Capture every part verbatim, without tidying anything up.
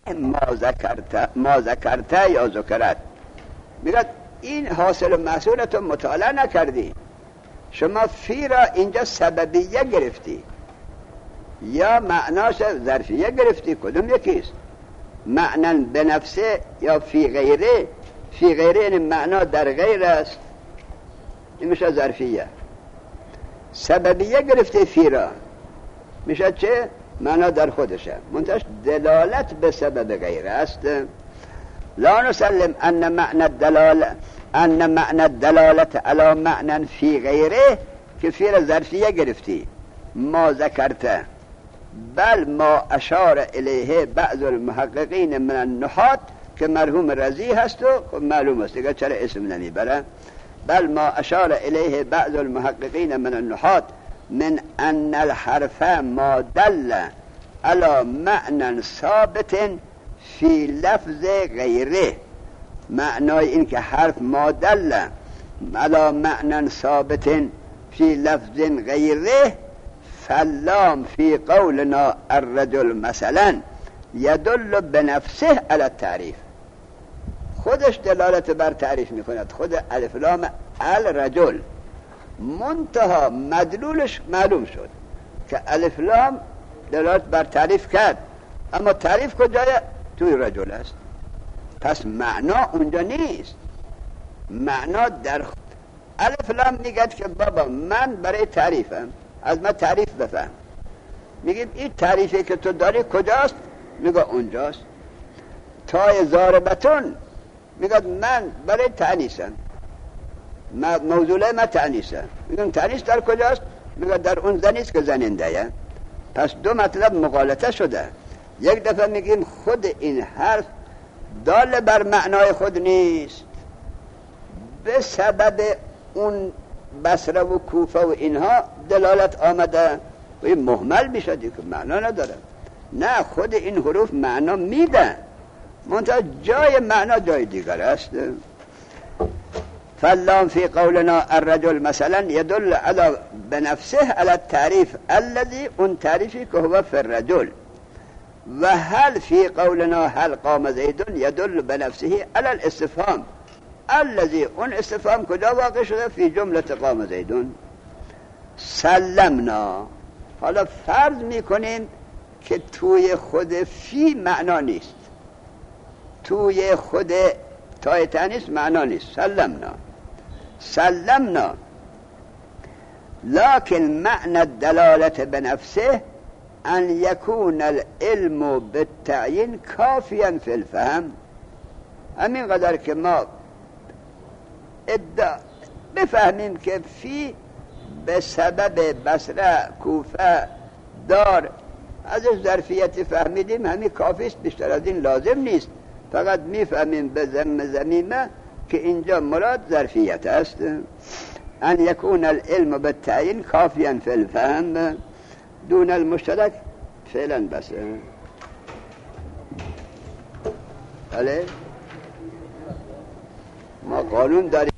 ما ذکرت ما ذکرت یا ذکرت، میگه این حاصل و محصولت مطالعه نکردی، شما فی را اینجا سببیه گرفتی یا معناش ظرفیه گرفتی، کدوم یکیست؟ معنا به نفسه یا فی غیره؟ فی غیره این معنا در غیر است، این میشه ظرفیه. سببیه گرفتی فی را میشه چه؟ معنا در خودشه، منتهش دلالت به سبب غیر است. لا نسلم ان معنى الدلاله ان معنى الدلاله على معنى فی غیره که فی را ظرفیه گرفتی ما ذکرته، بل ما اشار الیه بعض المحققین من النحات که مرحوم رضی هست و معلوم است دیگه چرا اسم نمیبره. بل ما اشار الیه بعض المحققین من النحات من ان الحرف ما دل على معنى ثابت فی لفظ غیره، معنای این که حرف ما دل على معنى ثابت فی لفظ غیره، فاللام فی قولنا الرجل مثلا یدل بنفسه على التعریف، خودش دلالت بر تعریف میکند، خود الف لام الرجل، منتها مدلولش معلوم شد که الف لام دلالت بر تعریف کرد، اما تعریف کجای؟ توی رجل است. پس معنا اونجا نیست، معنا در خود. الف لام میگد که بابا من برای تعریفم، از من تعریف بفهم. میگیم این تعریفی که تو داری کجاست؟ میگه اونجاست. تای ضاربتون میگه من برای تعنیسم، موضوعه من تعنیسم. میگم تعنیس در کجاست؟ میگه در اون زنیست که زننده. پس دو مطلب مغالطه شده. یک دفعه میگیم خود این حرف دال بر معنای خود نیست، به سبب اون بصره و کوفه و اینها دلالت آمده و این محمل میشه دیگه معنا نداره. نه، خود این حروف معنا میده، منتها جای معنا جای دیگر است. فاللام فی قولنا الرجل مثلا يدل على بنفسه على التعریف الذي اون تعریفی که هو فی الرجل، و هل فی قولنا هل قام زید يدل بنفسه على الاستفهام الذي اون استفهام کجا واقع شده؟ فی جمله قام زیدون. سلمنا، حالا فرض میکنیم که توی خود فی معنا نیست، توی خود تای تانیث معنا نیست. سلمنا سلمنا لكن معنى الدلالة بنفسه أن يكون العلم بالتعيين كافيا في الفهم. همین قدر که ما ادعا بفهمیم که فی به سبب بصره کوفه دار ازش ظرفیت فهمیدیم، همین کافی است، بیشتر از این لازم نیست. فقط میفهمیم به ضم ضمیمه که اینجا مراد ظرفیت است. ان یکون العلم بالتعیین کافیا فی الفهم دون المشترک فعلا بس. بله ما قانون داریم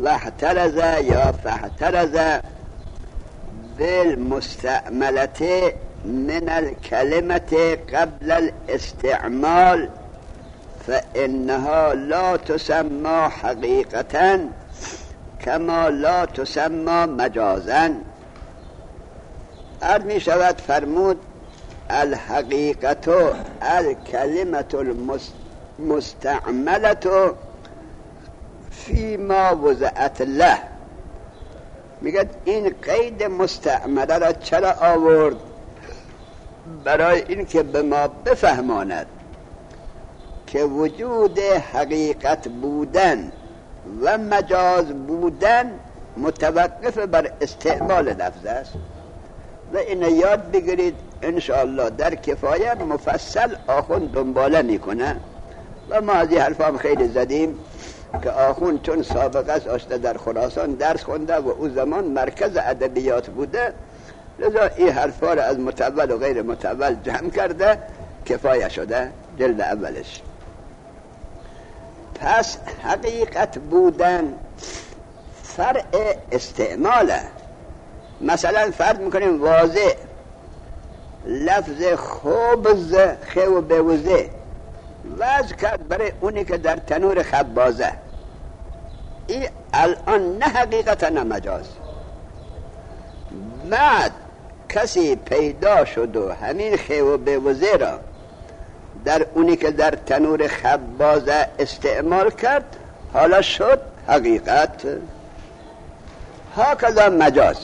واحترز یا فاحترز بالمستعملة من الكلمة قبل الاستعمال فإنها لا تسمى حقيقة كما لا تسمى مجازا. عرض می شود فرمود الحقیقت الکلمة المستعملة فيما وضعت له. میگه این قید مستعمله را چرا آورد؟ برای این که به ما بفهماند که وجود حقیقت بودن و مجاز بودن متوقف بر استعمال لفظ است. و این یاد بگیرید انشاءالله در کفایه مفصل آخوند دنباله میکنه. و ما از این حرفام خیلی زدیم که آخوند چون سابقه از آشته در خراسان درس خونده و او زمان مرکز ادبیات بوده، لذا این حرفا را از متول و غیر متول جمع کرده، کفایه شده جلد اولش. پس حقیقت بودن فرع استعماله. مثلا فرض میکنیم واضح لفظ خبز خو بوزه وضع کرد برای اونی که در تنور خبازه، این الان نه حقیقتا نه مجاز. بعد کسی پیدا شد و همین خو بوزه را در اونی که در تنور خبازه استعمال کرد، حالا شد حقیقت. هاکذا مجاز.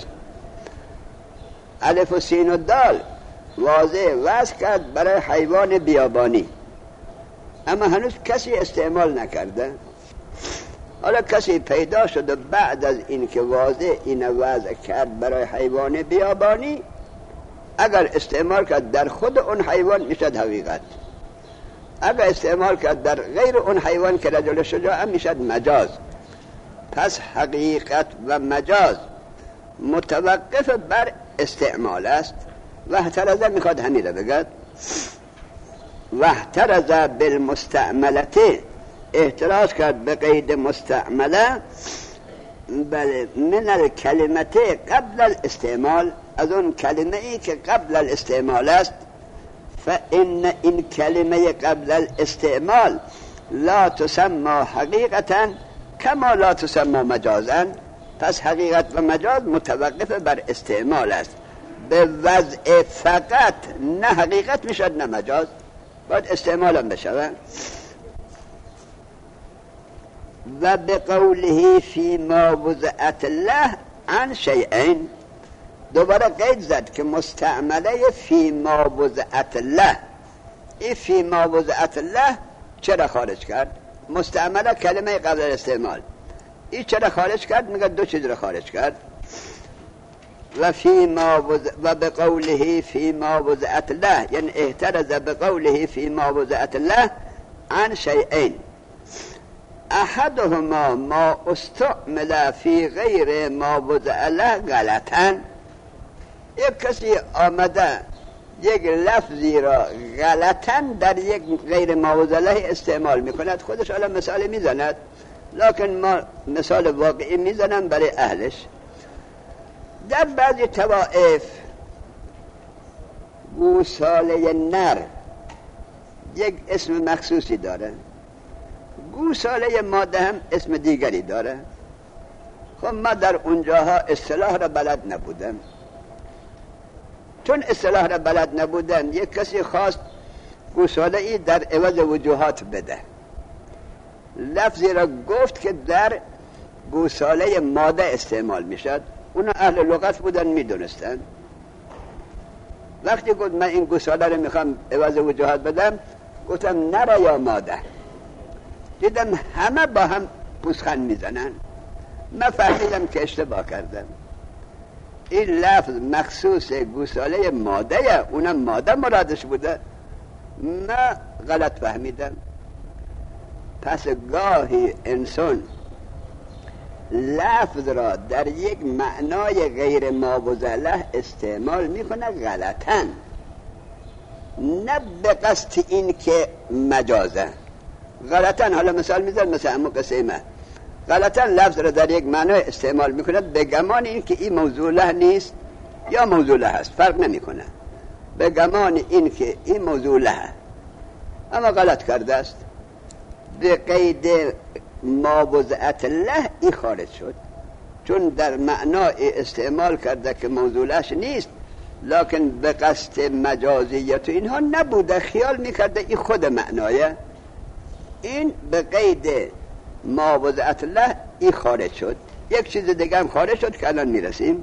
الف و سین و دال واضح وضع کرد برای حیوان بیابانی، اما هنوز کسی استعمال نکرده. حالا کسی پیدا شد و بعد از این که واضح این وضع کرد برای حیوان بیابانی، اگر استعمال کرد در خود اون حیوان میشد حقیقت، اگر استعمال کرد در غیر اون حیوان که رجل شجاع میشد مجاز. پس حقیقت و مجاز متوقف بر استعمال است. واحترز میخواد همین رو بگد. واحترز بالمستعملة، احتراز کرد به قید مستعمله، بله من الکلمه قبل الاستعمال، از اون کلمه ای که قبل الاستعمال است. فإن این کلمه قبل الاستعمال لا تسمى حقیقتا کما لا تسمى مجازا. پس حقیقت و مجاز متوقف بر استعمال است. به وضع فقط نه حقیقت میشد نه مجاز، باید استعمال هم بشود. و به قوله فیما وضعت له عن شیئین، دوباره قید زد که مستعمله فیما وضعت له. این فیما وضعت له چرا خارج کرد؟ مستعمله کلمه قبل استعمال، این چرا خارج کرد؟ میگه دو چیز رو خارج کرد. و فیما وضع و به قوله فیما وضعت له، یعنی احترز به قوله فیما وضعت له عن شیئین. احدهما ما استعمل فی غیر ما وضع له غلطا. یک کسی آمده یک لفظی را غلطا در یک غیر ما وضع له استعمال میکند، خودش حالا مثال میزند، لکن ما مثال واقعی میزنم برای اهلش. در بعضی طوائف گوساله نر یک اسم مخصوصی داره، گوساله ماده هم اسم دیگری داره. خب ما در اونجاها اصطلاح را بلد نبودم، چون اصطلاح را بلد نبودم یک کسی خواست گوساله ای در عوض وجوهات بده، لفظی را گفت که در گوساله ماده استعمال میشد. اونا اهل لغت بودن میدونستن. وقتی گفت من این گوساله رو میخوام عوض وجوهات بدم، گفتم نره یا ماده. دیدم همه با هم پوزخند میزنن، من فهمیدم که اشتباه کردم. این لفظ مخصوص گوساله ماده، اونم ماده مرادش بوده، من غلط فهمیدم. پس گاهی انسان لفظ را در یک معنای غیر ما وضع له استعمال میکنه غلطاً، نه به قصد این که مجازه، غلطاً. حالا مثال میزن، مثلا همون قصه من غلطا لفظ را در یک معنای استعمال میکند به گمان این که این موضوع له نیست یا موضوع له هست، فرق نمیکنه، به گمان این که این موضوع له، اما غلط کرده است. به قید ما وضعت له این خارج شد، چون در معنای استعمال کرده که موضوع لهش نیست، لکن به قصد مجازیت و اینها نبوده، خیال میکرده این خود معنایه. این به قید ما وضعت له این خارج شد. یک چیز دیگه هم خارج شد که الان میرسیم.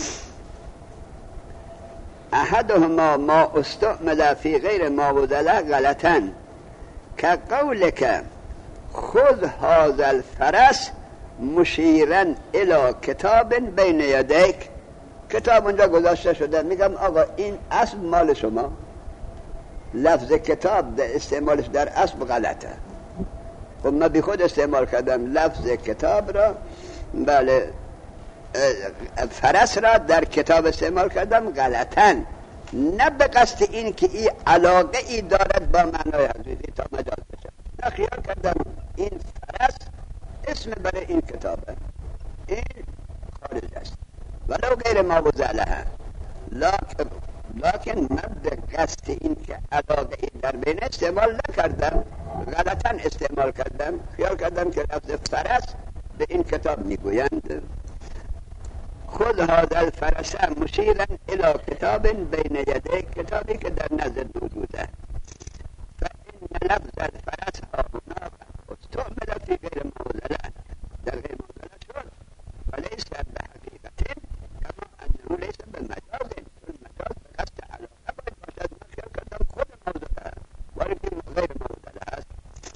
احدهما ما استعمل فی غیر ما وضع له غلطا که قولک خذ هذا الفرس مشیرا الی کتاب بین یدیک. کتاب اونجا گذاشته شده، میگم آقا این اسب مال شما. لفظ کتاب در استعمالش در اسب غلطه. خب من بی خود استعمال کردم لفظ کتاب را، بله فرس را در کتاب استعمال کردم غلطاً، نه به قصد این که این علاقه ای دارد با معنای حضرتی تا مجاز بشه، نه خیال کردم این فرس اسم برای این کتابه، این خارج است. ولو غیر ما وضع له، لکن لکن من به قصد این که علاقه ای در بین استعمال نکردم، غلطاً استعمال کردم، خیال کردم که لفظ فرس به این کتاب میگویند. خود هذا الفرس مشیرا الی کتاب بین یدیک، کتابی که در نظر موجوده. فان لفظ الفرس هنا استعمل فی غیر موضع له، در غیر موضع له شد، وليس بحقیقت کما انه لیس بمجاز، المجاز به قصد علاقه باید باشد. من خیال کردم خود موضع له، ولی غیر موضع له است.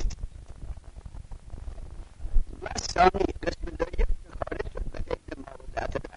و ثانی قسم دویم خارج شد به غیر موضع له.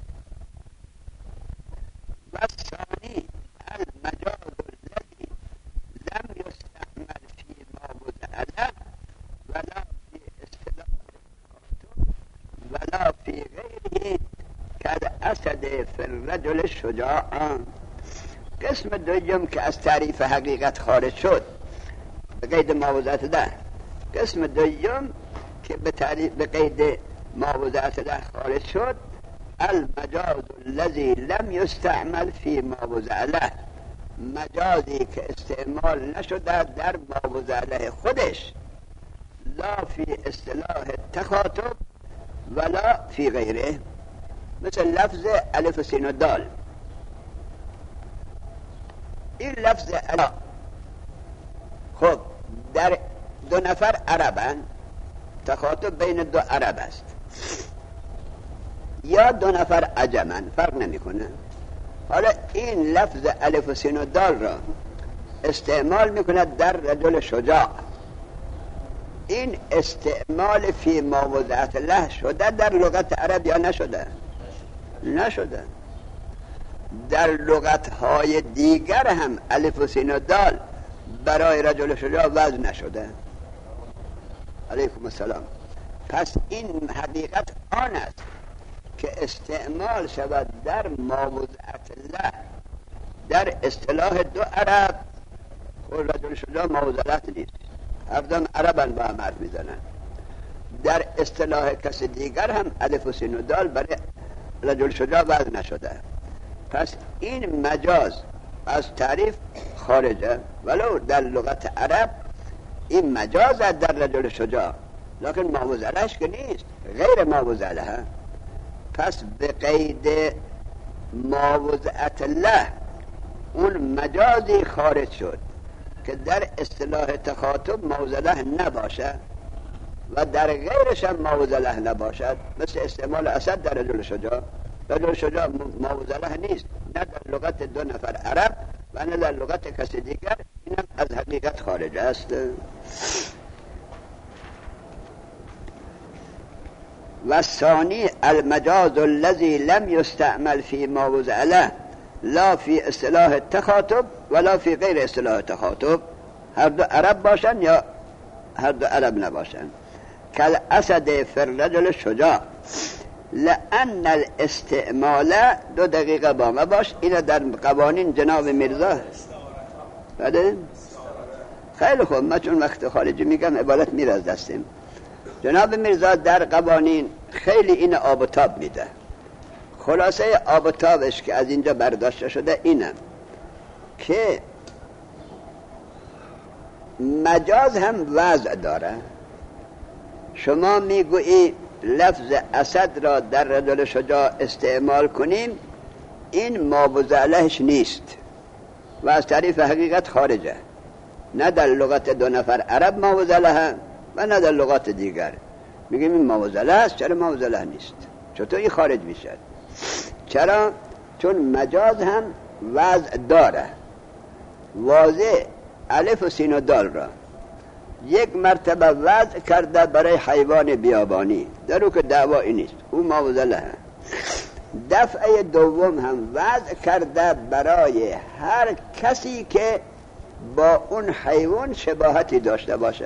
والثاني المجاز الذي لم يستعمل فيما وضع له ولا في اصطلاح الكتب ولا في غيره كالأسد في الرجل الشجاع. قسم دوم که از تعریف حقیقت خارج شد به قید ما وضع له، قسم دوم که به تعریف به قید ما وضع له خارج شد المجاز الذي لم يستعمل في ما وضع له، مجازی که استعمال نشده در ما وضع له خودش، لا فی اصطلاح تخاطب ولا فی غیره، مثل لفظ الف و سین و دال. این لفظ الف خب در دو نفر عربن، تخاطب بین دو عرب است، یا دو نفر عجمن، فرق نمیکنه. حالا این لفظ الف و سین و دال را استعمال میکنه در رجل شجاع. این استعمال فی ما وضعت له شده در لغت عرب یا نشده؟ نشده. در لغت های دیگر هم الف و سین و دال برای رجل شجاع وضع نشده. علیکم السلام. پس این حقیقت آن است که استعمال شود در ما وضعت له در اصطلاح دو عرب، و رجل شجاع ما وضعت نیست، هردم عربن با هم حرف میزنن. در اصطلاح کس دیگر هم الف و سین و دال برای رجل شجاع وضع نشده. پس این مجاز از تعریف خارجه، ولو در لغت عرب این مجاز در رجل شجاع، لکن ما وضعش که نیست، غیر ما وضع له. پس به قید ما وضعت له اون مجازی خارج شد که در اصطلاح تخاطب ما وضع له نباشد و در غیرش هم ما وضع له نباشد، مثل استعمال اسد در رجل شجاع. رجل شجاع ما وضع له نیست، نه در لغت دو نفر عرب و نه در لغت کسی دیگر، این هم از حقیقت خارج است. و ثانی المجاز الذي لم يستعمل في ما وضع له لا في اصطلاح التخاطب ولا في غیر اصطلاح تخاطب، هر دو عرب باشن یا هر دو عرب نباشن. کل اسد فی الرجل شجاع، لان الاستعمال، دو دقیقه با ما باش، این در قوانین جناب میرزا بله؟ خیلی خوب، من چون وقت خارجی میگم عبارت میره از دستیم. جناب میرزا در قوانین خیلی این آب و تاب میده. خلاصه آب و تابش که از اینجا برداشته شده اینم که مجاز هم وضع داره. شما میگویی لفظ اسد را در رجل شجاع استعمال کنیم، این مابوز علیهش نیست و از تعریف حقیقت خارجه. نه در لغت دو نفر عرب مابوز علیه و نه در لغات دیگر. میگیم این مابوز علیه است. چرا مابوز علیه نیست؟ چطور این خارج میشه؟ چرا؟ چون مجاز هم وضع داره. واضح الف و سین و دال را یک مرتبه وضع کرده برای حیوان بیابانی، در او که دعوایی نیست، او مابوز علیه. دفعه دوم هم وضع کرده برای هر کسی که با اون حیوان شباهتی داشته باشه.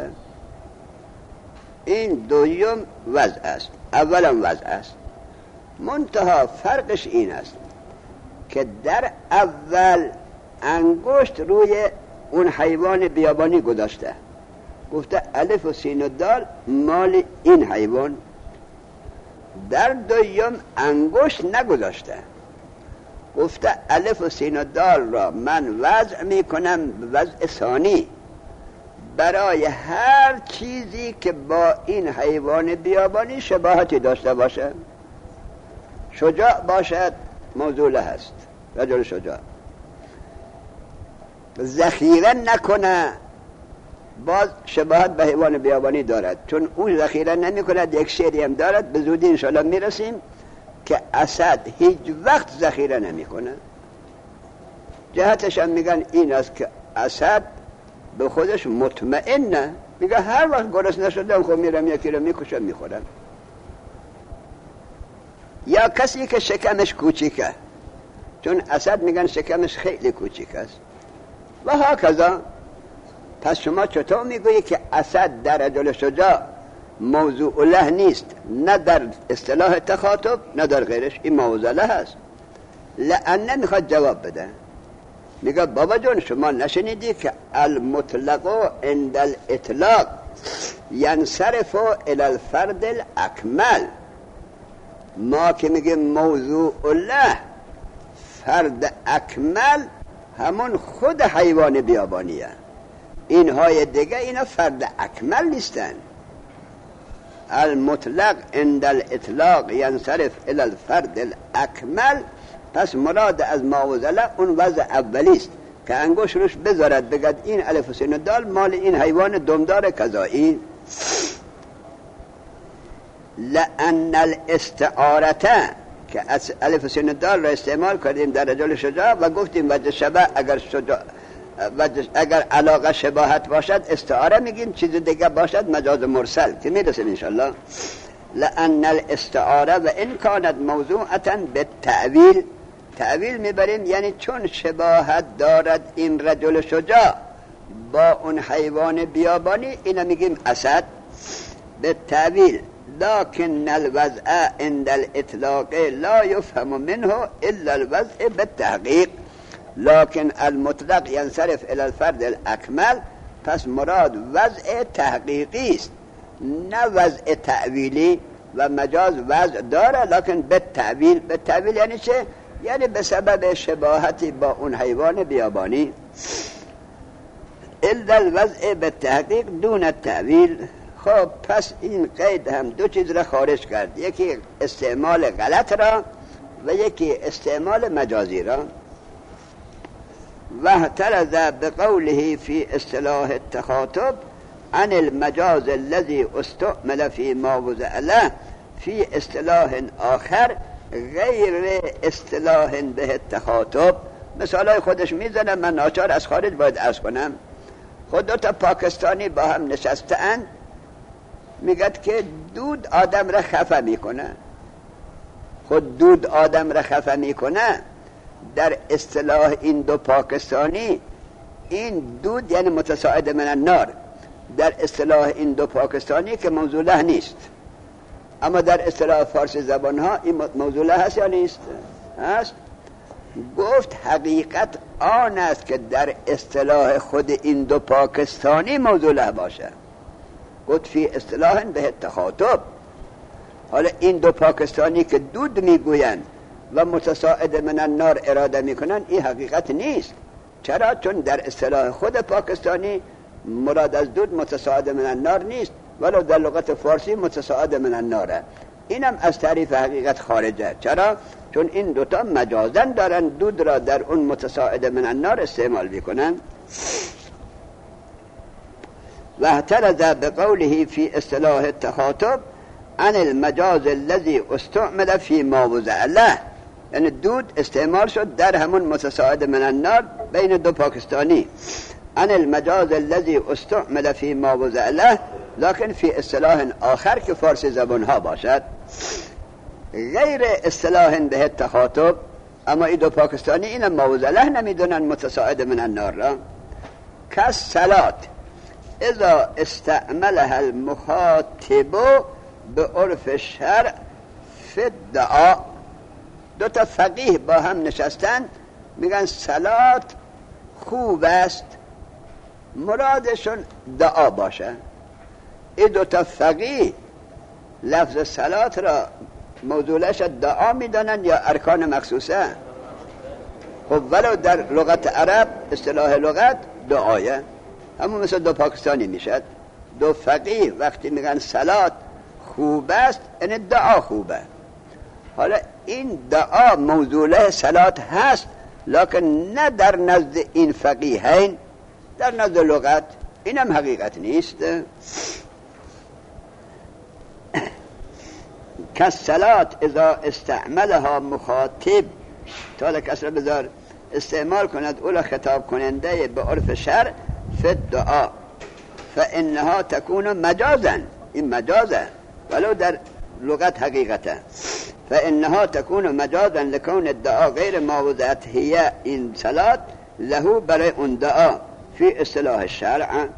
این دویم وضع است، اولم وضع است. منتها فرقش این است که در اول انگشت روی اون حیوان بیابانی گذاشته، گفته الف و سین و دال مال این حیوان. در دویم انگشت نگذاشته، گفته الف و سین و دال را من وضع می کنم وضع ثانی برای هر چیزی که با این حیوان بیابانی شباهتی داشته باشه. شجاع باشد موضوع هست، رجل شجاع. ذخیره نکنه، باز شباهت به حیوان بیابانی دارد، چون اون ذخیره نمی کند. یک شعری هم دارد، به زودی انشاءالله میرسیم، که اسد هیچ وقت ذخیره نمی کنه. جهتش هم میگن این است که اسد به خودش مطمئنه، میگه هر وقت گرسنه شدم خب میرم یکی رو میکشم میخورم. یا کسی که شکمش کوچیکه، چون اسد میگن شکمش خیلی کوچیک است و هاکذا. پس شما چطور میگویی که اسد در رجل شجاع موضوع له نیست، نه در اصطلاح تخاطب نه در غیرش؟ این موضوع له هست. لعنه میخواد جواب بده، میگه بابا جون شما نشنیدی که المطلق عند الاطلاق ینصرف الى الفرد الاکمل؟ ما که میگه موضوع له فرد اکمل همون خود حیوان بیابانیه. اینهای دیگه اینا فرد اکمل نیستن. المطلق عند الاطلاق ینصرف الى الفرد الاکمل. پس مراد از ماوزله اون وضع اولیست که انگوش روش بذارد بگد این الف و سین و دال مال این حیوان دمدار کذایی. لأن الاستعارته که الف و سین و دال را استعمال کردیم در رجل شجاع و گفتیم وجه شبه اگر شجاع اگر علاقه شباهت باشد استعاره میگیم، چیز دیگه باشد مجاز مرسل که میرسیم انشالله. لأن الاستعاره و ان کانت موضوعتا به تعویل، تعویل میبریم یعنی چون شباهت دارد این رجل شجاع با اون حیوان بیابانی، اینا میگیم اسد به تعویل. لكن الوضع عند الاطلاق لا يفهم منه الا الوضع بالتحقیق. لكن المطلق ينصرف الى الفرد الاکمل. پس مراد وضع تحقیقی است نه وضع تعویلی. و مجاز وضع داره لكن به تعویل. به تعویل یعنی چه؟ یعنی به سبب شباهتی با اون حیوان بیابانی. الا الوضع بالتحقیق دون التعویل. خب پس این قید هم دو چیز را خارج کرد، یکی استعمال غلط را و یکی استعمال مجازی را. و احترز بقوله فی اصطلاح التخاطب عن المجاز الذي استعمل في ما وضع له فی اصطلاح آخر غیر اصطلاح به التخاطب. مثالای خودش میزنه، من ناچار از خارج باید عرض کنم. خود دو تا پاکستانی با هم نشسته‌اند، میگد که دود آدم را خفه میکنه. خود دود آدم را خفه میکنه در اصطلاح این دو پاکستانی، این دود یعنی متساعد من النار در اصطلاح این دو پاکستانی که موضوع له نیست. اما در اصطلاح فارسی زبان ها این موضوع له هست یا نیست؟ هست. گفت حقیقت آن است که در اصطلاح خود این دو پاکستانی موضوع له باشه. گفت فی اصطلاح به تخاطب. حالا این دو پاکستانی که دود میگوین و متصاعد من النار اراده میکنن، این حقیقت نیست. چرا؟ چون در اصطلاح خود پاکستانی مراد از دود متصاعد من النار نیست، ولو در لغت فارسی متصاعد من الناره. اینم از تعریف حقیقت خارجه. چرا؟ چون این دوتا مجازن دارن دود را در اون متصاعد من النار استعمال میکنن. و اعترض بقوله فی اصطلاح التخاطب عن المجاز الذي استعمل فی ما وضع له، یعنی دود استعمال شد در همون متصاعد من النار بین دو پاکستانی. عن المجاز الذي استعمل فی ما وضع له، لكن فی اصطلاح آخر که فارسی زبان ها باشد غیر اصطلاح به التخاطب. اما این دو پاکستانی این ما وضع له نمیدونن متصاعد من النار را. کالصلاة اذا استعملها المخاطب به عرف الشرع فی الدعاء. دو تا فقیه با هم نشستن میگن صلات خوب است، مرادشون دعا باشه. این دو تا فقیه لفظ صلات را موضوعش دعا میدانن یا ارکان مخصوصه؟ خب ولو در لغت عرب اصطلاح لغت دعایه، همون مثل دو پاکستانی میشد. دو فقیه وقتی میگن صلات خوب است یعنی دعا خوبه. حالا این دعا موضوع صلات هست، لکن نه در نزد این فقیهین، در نزد لغت اینم حقیقت نیست. کالصلاة اذا استعملها مخاطب، تا کسر بذار استعمال کند اولا خطاب کننده به عرف شرع فی الدعا فانها تكون مجازا. این مجازه ولو در لغت حقیقته. فانها تكون مجازا لكون الدعاء غیر ما وضعت هي این صلات له برای اون دعا فی اصطلاح الشرع،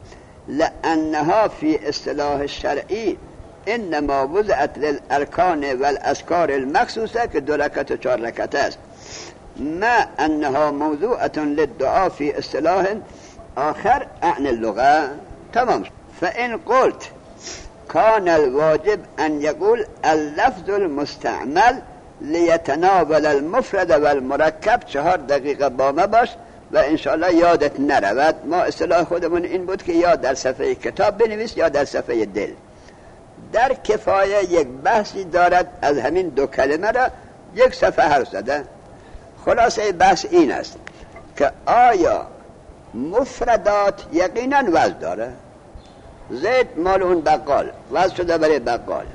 لانها فی اصطلاح الشرعی انما وضعت للارکان والاذکار المخصوصه که دو رکعت و چهار رکعت است، ما انها موضوعه للدعاء فی اصطلاح آخر اعن اللغه. تمام. فان قلت كان الواجب ان يقول اللفظ المستعمل ليتناول المفرد والمرکب. چهار دقیقه با ما باش و انشاءالله یادت نرود. ما اصطلاح خودمون این بود که یا در صفحه کتاب بنویس یا در صفحه دل. در کفایه یک بحثی دارد از همین دو کلمه را یک صفحه حرف زده. خلاصه بحث این است که آیا مفردات یقینا وزن داره؟ زید مال اون بقال وزن شده برای بقال.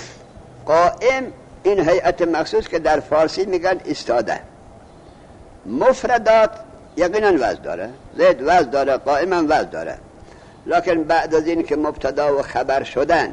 قائم این هیئت مخصوص که در فارسی میگن ایستاده. مفردات یقینا وزن داره، زید وزن داره، قائم هم وزن داره. لکن بعد از این که مبتدا و خبر شدن،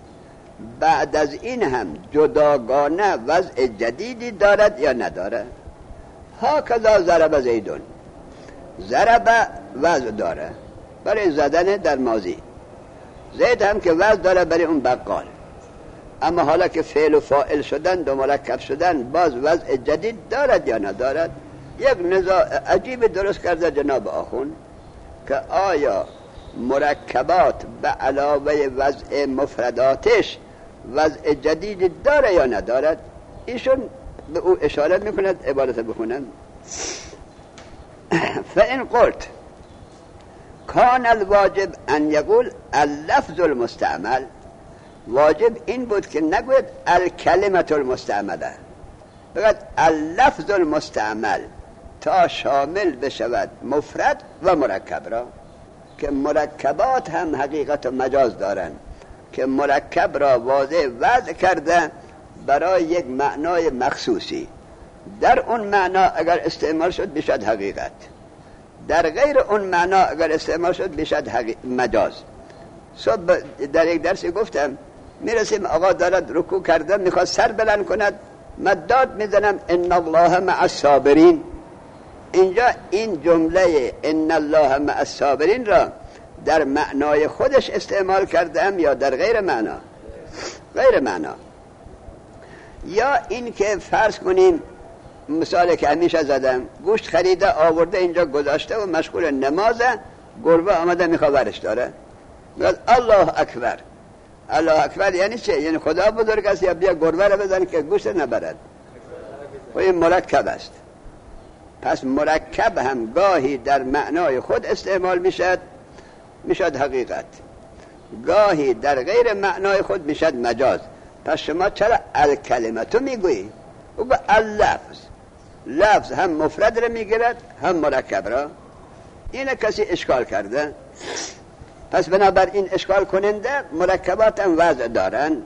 بعد از این هم جداگانه وضع جدیدی دارد یا نداره؟ ها کذا ضرب زیدون، ضرب وضع داره برای زدن در ماضی، زید هم که وضع داره برای اون بقال. اما حالا که فعل و فاعل شدن دو مرکب شدن، باز وضع جدید دارد یا ندارد؟ یک نزاع عجیب درست کرده جناب آخون که آیا مرکبات به علاوه وضع مفرداتش وضع جدیدی داره یا ندارد؟ ایشون به او اشاره میکند عبارت بخونن. فإن قلت کان الواجب ان یقول اللفظ المستعمل، واجب این بود که نگوید الکلمة المستعمله، بگوید اللفظ المستعمل تا شامل بشود مفرد و مرکب را، که مرکبات هم حقیقت و مجاز دارن که مرکب را واضح وضع کرده برای یک معنای مخصوصی. در اون معنا اگر استعمال شد بشد حقیقت، در غیر اون معنا اگر استعمال شد بشد مجاز. صبح در یک درسی گفتم میرسیم آقا دارد رکوع کرده میخواد سر بلند کند، مداد میزنم ان الله مع الصابرین. اینجا این جمله ان الله مع الصابرین را در معنای خودش استعمال کردم یا در غیر معنا؟ غیر معنا. یا این که فرض کنیم مثالی که همیشه زدم، گوشت خریده آورده اینجا گذاشته و مشغول نمازه، گربه آمده میخواد ورش داره، میگه الله اکبر. الله اکبر یعنی چه؟ یعنی خدا بزرگ است یا بیا گربه رو بزن که گوشت نبرد. و این مرکب است. پس مرکب هم گاهی در معنای خود استعمال میشد میشد حقیقت، گاهی در غیر معنای خود میشد مجاز. پس شما چرا الکلمتو میگویی؟ او اللفظ، لفظ هم مفرد رو میگیرد هم مرکب را. اینه کسی اشکال کرده. پس بنابراین اشکال کننده مرکبات هم وضع دارن.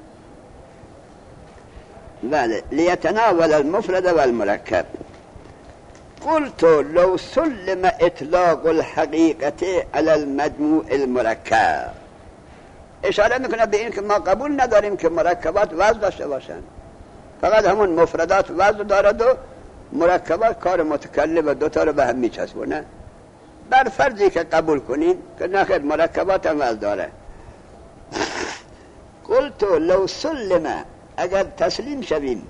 بله، لیتناول المفرد والمرکب. قلت لو سلم اطلاق الحقیقة على المجموع المرکب. اشاره میکنه به این که ما قبول نداریم که مرکبات وضع داشته باشن، فقط همون مفردات وضع دارد و مرکبات کار متکلم و دوتا رو به هم میچسبونه. بر فرضی که قبول کنین که نخیر مرکبات هم وضع داره. قلت لو سلم، اگر تسلیم شویم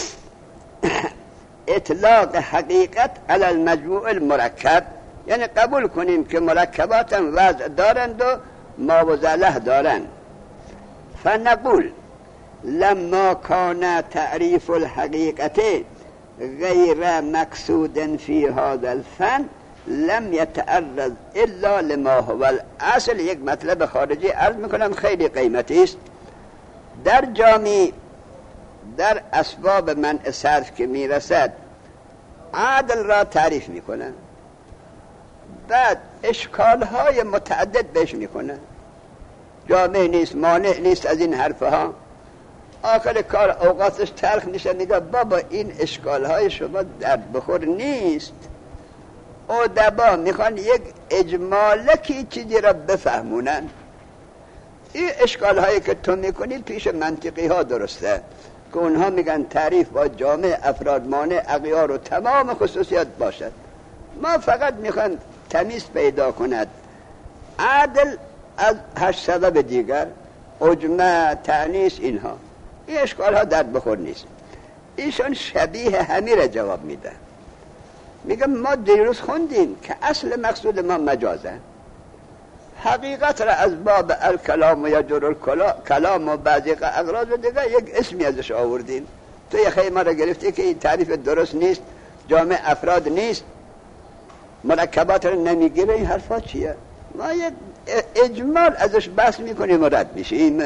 اطلاق حقیقت علی المجموع المرکب، یعنی قبول کنیم که مرکبات هم وضع دارند و ماوزله دارند، فنقول لما کان تعریف الحقیقت غیر مقصود فی هذا الفن لم يتعرض الا لما هو الاصل. یک مطلب خارجی عرض میکنم خیلی قیمتی است. در جامی در اسباب منع صرف که میرسد عدل را تعریف میکنه، بعد اشکالهای متعدد بهش میکنه، جامع نیست، مانع نیست از این حرفها. آخر کار اوقاتش تلخ میشه، میگه بابا این اشکالهای شما درد بخور نیست. ادبا میخوان یک اجمالکی چیزی را بفهمونن. این اشکالهایی که تو میکنید پیش منطقی ها درسته که اونها میگن تعریف با جامع افراد مانع اغیار و تمام خصوصیات باشد. ما فقط میخوان تمیز پیدا کند عدل از هشت سبب دیگر، اجماع، تعنیس، اینها. این اشکالها درد بخور نیست. ایشان شبیه همین را جواب میده. میگم ما دیروز خوندیم که اصل مقصود ما مجازه. حقیقت را از باب الکلام و یجر الکلام و بعضی اغراض و دیگه یک اسمی ازش آوردیم. تو یه خیلی ما را گرفتی که این تعریف درست نیست، جامع افراد نیست، مرکبات را نمیگیره. این حرفا چیه؟ ما یک اجمال ازش بحث میکنیم و رد میشیم.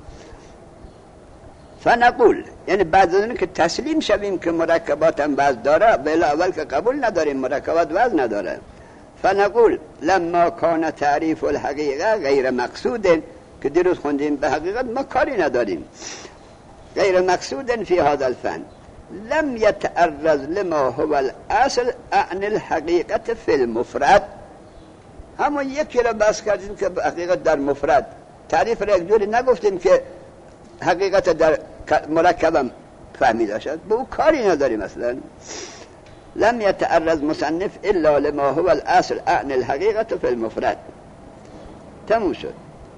فنقول، یعنی بعد از اون که تسلیم شویم که مرکبات هم وزن داره، بلا اول که قبول نداریم مرکبات وزن نداره. فنقول لما کان تعریف الحقیقه غیر مقصود، که دیروز خوندیم به حقیقت ما کاری نداریم، غیر مقصود فی هذا الفن لم يتعرض لما هو الاصل عن الحقیقت فی المفرد. همون یکی را بحث کردیم که به حقیقت در مفرد تعریف را یک جوری نگفتیم که حقیقت در مرکبم فهمیده شد، به او کاری نداریم اصلا. لم يتعرض مصنف الا لما هو الاصل عن الحقیقت فی المفرد. تموم شد.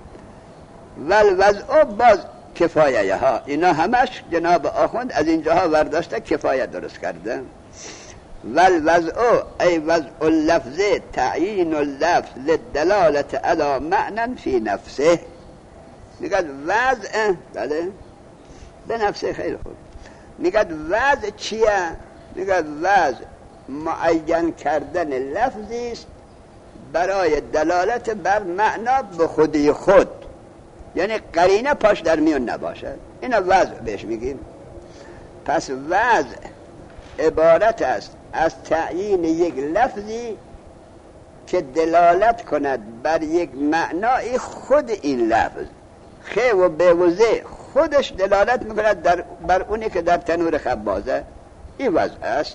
والوضع باز کفایه ها، اینا همش جناب آخوند از اینجاها ورداشته کفایه درست کرده. والوضع ای وضع اللفظ تعیین اللفظ للدلالة علی معنی فی نفسه. میگد وضع، بله به نفسه، خیلی خوب. میگد وضع چیه؟ میگد وضع معین کردن لفظی است برای دلالت بر معنا به خودی خود، یعنی قرینه پاش در میون نباشه. اینا وضع بهش میگیم. پس وضع عبارت است از تعیین یک لفظی که دلالت کند بر یک معنای خود این لفظ، خه و به و زه خودش دلالت میکند در بر اونی که در تنور خبازه. این وضع است.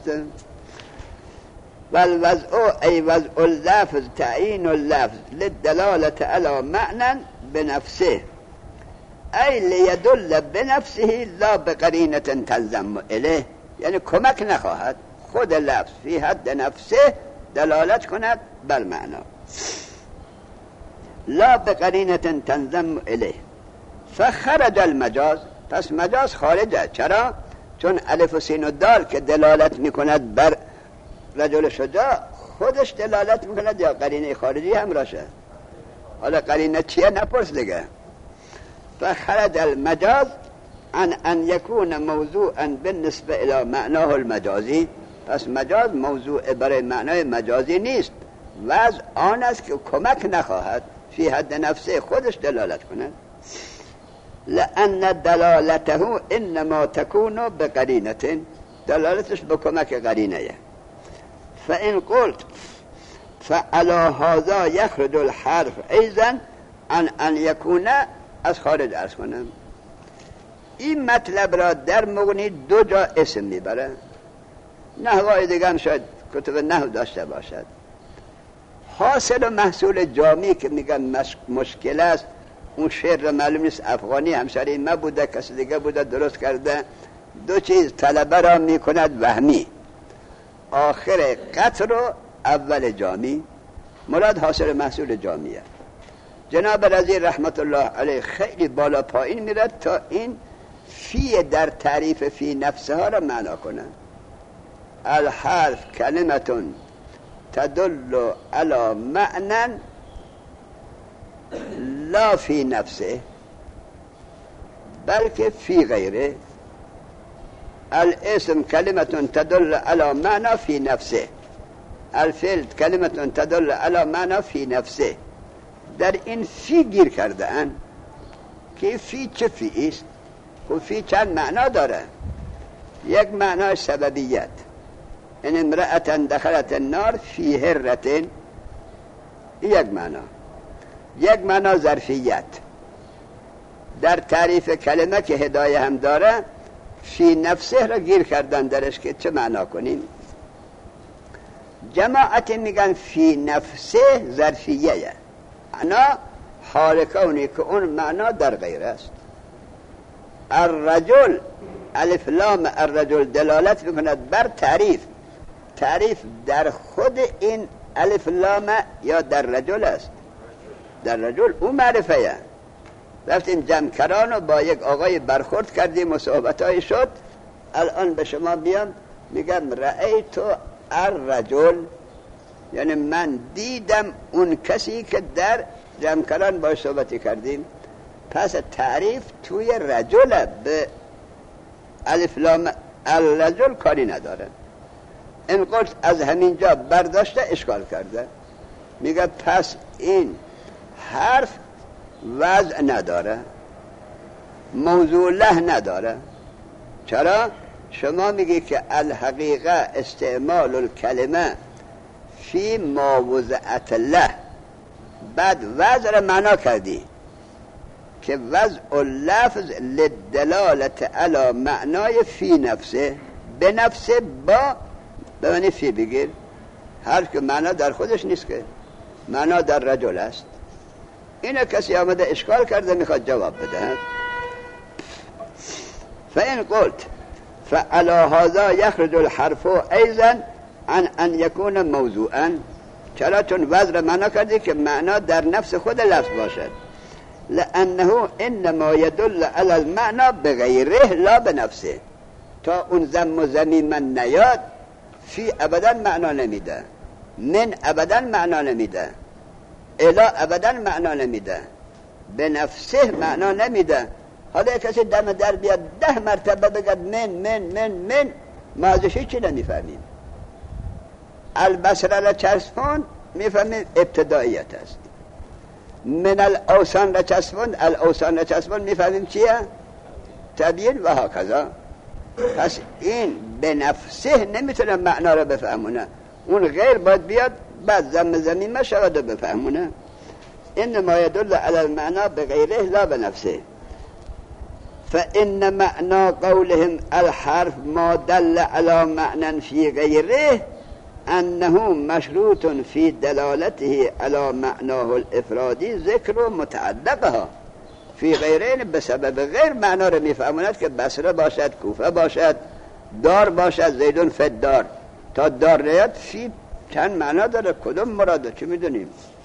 والوضع ای وضع اللفظ تعیین اللفظ للدلالة علی معنی بنفسه ای لیدل بنفسه لا بقرینة تلزم الیه، یعنی کمک نخواهد، خود لفظ فی حد نفسه دلالت کند بر معنا، لا بقرینة تلزم الیه. فخرج المجاز، پس مجاز خارجه. چرا؟ چون الف و سین و دال که دلالت میکند بر رجل شجاع خودش دلالت میکند یا قرینه خارجی همراشه؟ حالا قرینه چیه نپرس دیگه. فخرج المجاز عن ان يكون موضوعا بالنسبه الى معناه المجازی، پس مجاز موضوع برای معنای مجازی نیست، وضع آن است که کمک نخواهد فی حد نفسه خودش دلالت کند. لأن دلالته انما تكون بقرینه، دلالتش به کمک قرینه. فإن قلت فعلى هذا يخرج الحرف ايضا عن ان يكون، از خارج ارز کنم این مطلب را در مغنی دو جا اسم میبره. نحوهای دیگه هم شاید کتب نحو داشته باشد. حاصل و محصول جامعی که میگن مشکل است، اون شعر را معلوم نیست افغانی همسری ما بوده کسی دیگه بوده درست کرده، دو چیز طلبه را میکند وهمی، آخر قطر و اول جامی، مراد حاصل محصول جامعیه. جناب رضی رحمت الله علیه خیلی بالا پایین میرد تا این فی در تعریف فی نفسه ها را معنا کنه. الحرف کلمتون تدل علی معنی لا فی نفسه بلکه فی غیره. الاسم کلمتون تدل علی معنی فی نفسه، الفعل کلمتون تدل علی معنی فی نفسه. در این فی گیر کرده اند که فی چه فی است؟ و فی چند معنا داره. یک معنای سببیت، ان امرأة دخلت النار فی هرة، یک معنا. یک معنا ظرفیت، در تعریف کلمه که هدایه هم داره فی نفسه را گیر کردن درش که چه معنا کنیم. جماعت میگن فی نفسه ظرفیه، معنا حال کونی که اون معنا در غیر است. الرجل الف لام الرجل دلالت میکند بر تعریف، تعریف در خود این الف لام یا در رجل است، در رجل اون معرفه. رفتیم جمکران و با یک آقای برخورد کردیم و صحبتهای شد. الان به شما بیام میگم رأیتو الرجل، یعنی من دیدم اون کسی که در جمکران باش صحبتی کردیم. پس تعریف توی رجل به الف لام الرجل کاری نداره. این قلت از همین جا برداشته اشکال کرده، میگه پس این حرف وضع نداره، موضوع له نداره. چرا؟ شما میگی که الحقیقه استعمال الکلمه فی ما وضعت له، بعد وضع را معنا کردی که وضع اللفظ لدلالت علی معنای فی نفسه، به نفسه با به معنی فی بگیر، هر که معنا در خودش نیست که معنا در رجل است. اینه کسی آمده اشکال کرده میخواد جواب بده. فإن قلت فعلى هذا يخرج الحرف ايضا عن ان يكون موضوعا، چرا؟ چون وضع معنا کردی که معنا در نفس خود لفظ باشد. لانه انما يدل على المعنى بغیره لا بنفسه، تا اون ضم و ضمیر من نیاد فی ابدا معنا نمیده، من ابدا معنا نمیده، الا ابدا معنا نمیده، به نفسه معنا نمیده. حالا کسی دم در بیاد ده مرتبه بگد من من من من، ما ازش چی نمیفهمیم. البصره را چسبون میفهمیم ابتداییت است، من الاوسان را چسبون الاوسان را چسبون میفهمیم چیه؟ تبیین و هکذا. پس این به نفسه نمیتونه معنا را بفهمونه، اون غیر باید بیاد بعد ضم زمین مشود و بفهمونه. انما يدل على المعنى بغيره لا بنفسه. فإن معنى قولهم الحرف ما دل على معنى في غيره أنه مشروط في دلالته على معناه الإفرادي ذكر متعلقها في غيرين بسبب غير معنى رو میفهموند که بصره باشد، کوفه باشد، دار باشد، زیدون فی الدار. تا دار نیاد فی چند معنا داره، کدوم مراده چه میدونیم؟